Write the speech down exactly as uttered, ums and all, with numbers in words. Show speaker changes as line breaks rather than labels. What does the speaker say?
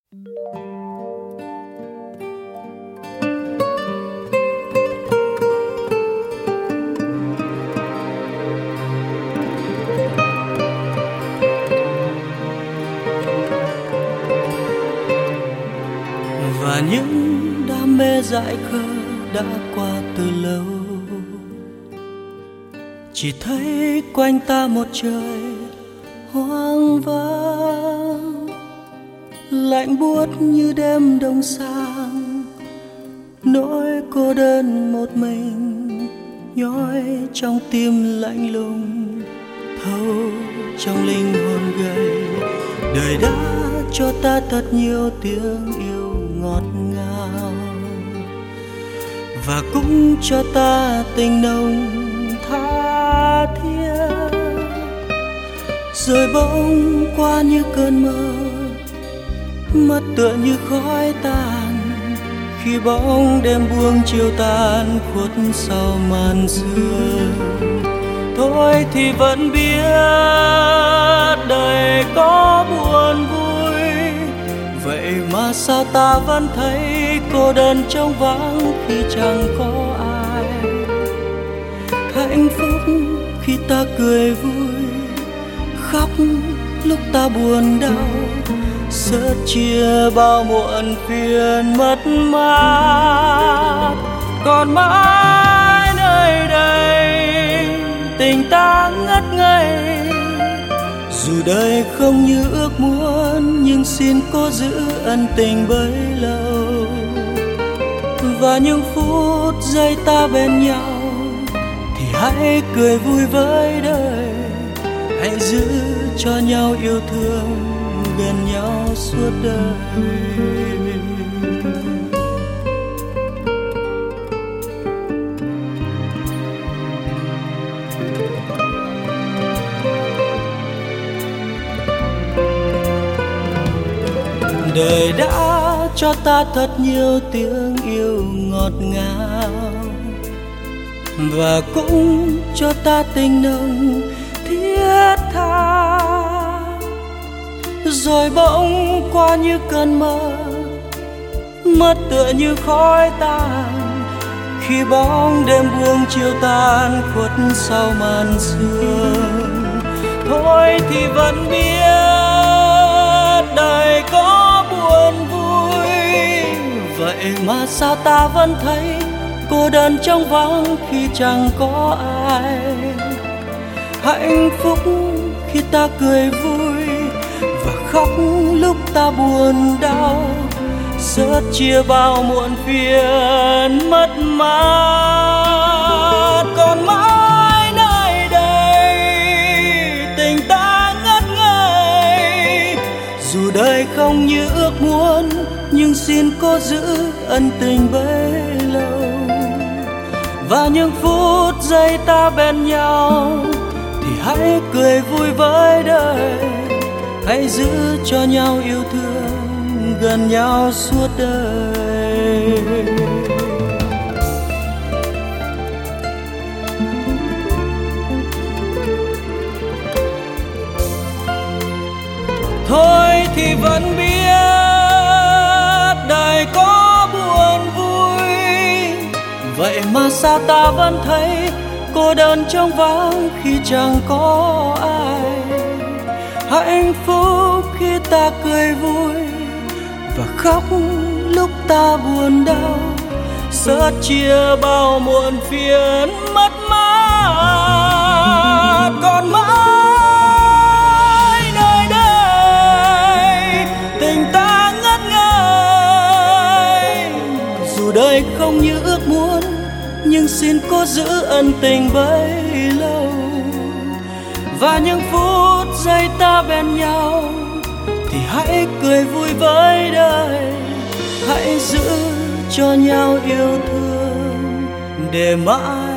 Và những đam mê dại khờ đã qua từ lâu, chỉ thấy quanh ta một trời hoang vắng, lạnh buốt như đêm đông sang, nỗi cô đơn một mình nhói trong tim lạnh lùng, thâu trong linh hồn gầy. Đời đã cho ta thật nhiều tiếng yêu ngọt ngào, và cũng cho ta tình nồng tha thiết. Rồi bỗng qua như cơn mơ, mất tựa như khói tàn, khi bóng đêm buông chiều tàn khuất sau màn sương. Thôi thì vẫn biết đời có buồn vui, vậy mà sao ta vẫn thấy cô đơn trống vắng khi chẳng có ai. Hạnh phúc khi ta cười vui, khóc lúc ta buồn đau, sớt chia bao muộn phiền mất mát. Còn mãi nơi đây tình ta ngất ngây, dù đời không như ước muốn, nhưng xin cố giữ ân tình bấy lâu. Và những phút giây ta bên nhau thì hãy cười vui với đời, hãy giữ cho nhau yêu thương gần nhau suốt đời. Đời đã cho ta thật nhiều tiếng yêu ngọt ngào, và cũng cho ta tình nồng thiết tha. Rồi bỗng qua như cơn mơ, mất tựa như khói tàn, khi bóng đêm buông chiều tàn khuất sau màn sương. Thôi thì vẫn biết đời có buồn vui, vậy mà sao ta vẫn thấy cô đơn trống vắng khi chẳng có ai. Hạnh phúc khi ta cười vui, và khóc lúc ta buồn đau, sớt chia bao muộn phiền mất mát. Còn mãi nơi đây tình ta ngất ngây, dù đời không như ước muốn, nhưng xin cố giữ ân tình bấy lâu. Và những phút giây ta bên nhau thì hãy cười vui với đời, hãy giữ cho nhau yêu thương gần nhau suốt đời. Thôi thì vẫn biết đời có buồn vui, vậy mà sao ta vẫn thấy cô đơn trống vắng khi chẳng có ai. Hạnh phúc khi ta cười vui, và khóc lúc ta buồn đau, sớt chia bao muộn phiền mất mát. Còn mãi nơi đây tình ta ngất ngây, dù đời không như ước muốn, nhưng xin cố giữ ân tình bấy lâu. Và những phút giây ta bên nhau thì hãy cười vui với đời, hãy giữ cho nhau yêu thương để mãi